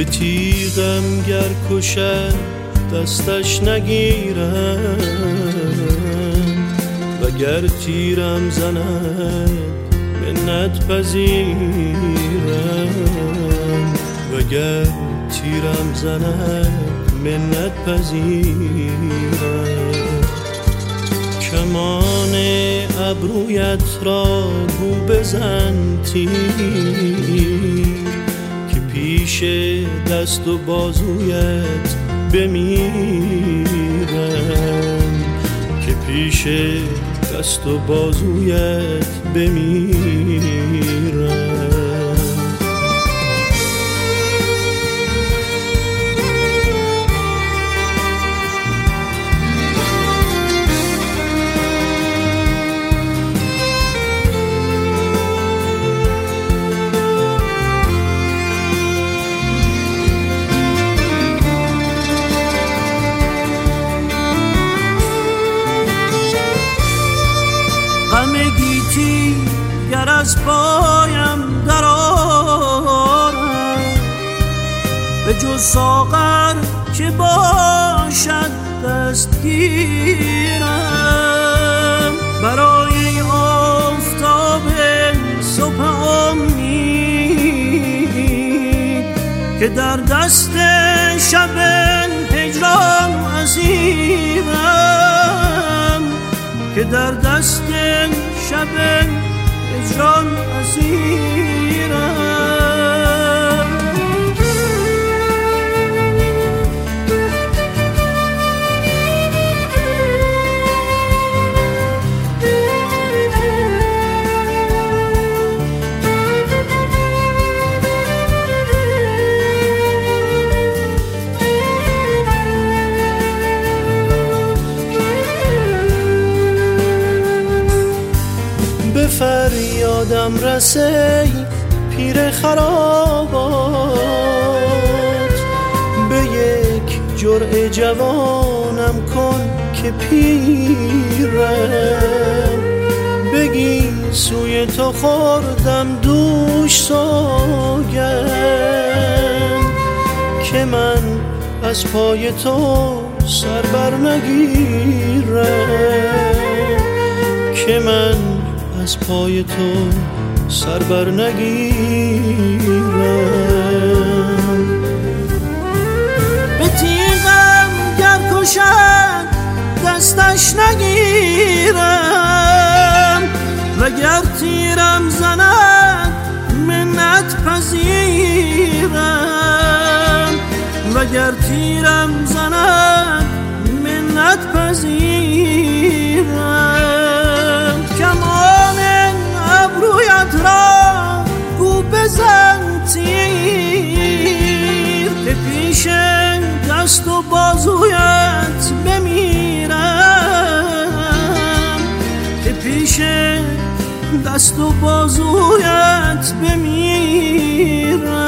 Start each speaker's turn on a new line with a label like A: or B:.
A: به تیغم گر کشد دستش نگیرم وگر تیرم زند منت پذیرم وگر تیرم زند منت پذیرم کمان ابرویت را گو بزن تیر که پیش دست و بازویت بمیرم که پیش دست و بازویت بمیرم
B: غم گیتی گر از پایم در آرد به جز ساغر که باشد دستگیرم برای آفتاب صبح امید که در دست شب هجران اسیرم که در دست شب هجران اسیرم
A: به فریادم رسی پیر خرابات به یک جرعه جوانم کن که پیرم بگی سوی تو خوردم دوش سوگند که من از پای تو سر بر نگیرم که من از پای تو سر بر نگیرم
B: به تیغم گر کشد دستش نگیرم وگر تیرم زند منت پذیرم وگر تیرم زند منت پذیرم کمان ابرویت را گو بزن تیر که پیش دست و بازویت بمیرم که پیش دست و بازویت بمیرم